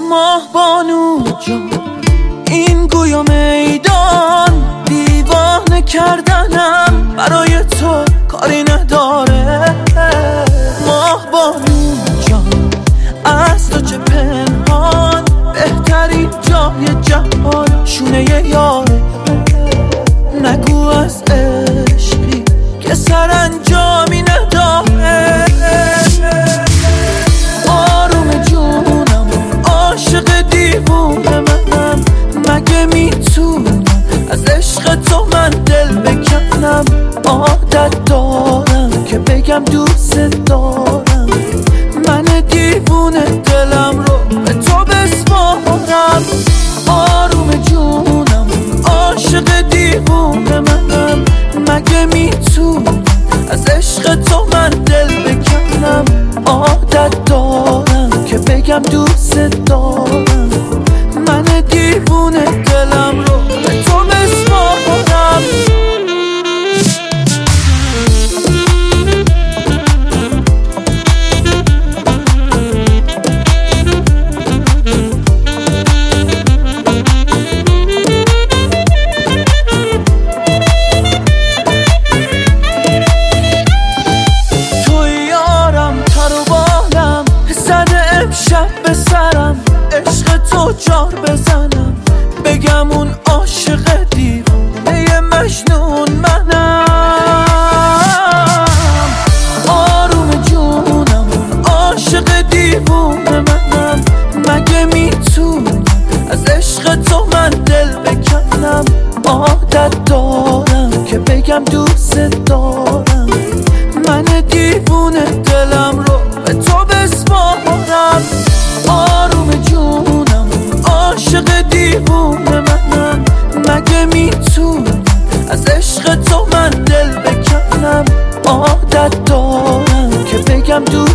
ماه بانو جان، این گویا میدان دیوانه کردنم برای تو کاری نداره. ماه بانو جان، از تو چه پنهان، بهترین جای جهان شونه یاره. نگو از عشقی که سرانجامی نداره. آروم جونم، عاشق دیوونه منم، مگه میتونم از عشق تو من دل بکنم؟ عادت دارم که بگم دوست دارم، من دیوونه دلم رو به تو بسپارم. آروم جونم، عاشق دیوونه منم، مگه میتونم از عشق تو من دل بکنم؟ عادت دارم که بگم دوست دارم، من دیوونه دلم رو به تو بسپارم. شب به سرم عشق تو جار بزنم، بگم اون عاشق دیوانه مجنون منم. آروم جونم، عاشق دیوانه منم، مگه میتونم از عشق تو من دل بکنم؟ عادت دارم که بگم دوست دارم، من دیوونه دلم رو به تو بسپارم. آروم جونم، عاشق دیوونه منم، مگه میتونم از عشق تو من دل بکنم؟ عادت دارم که بگم دوست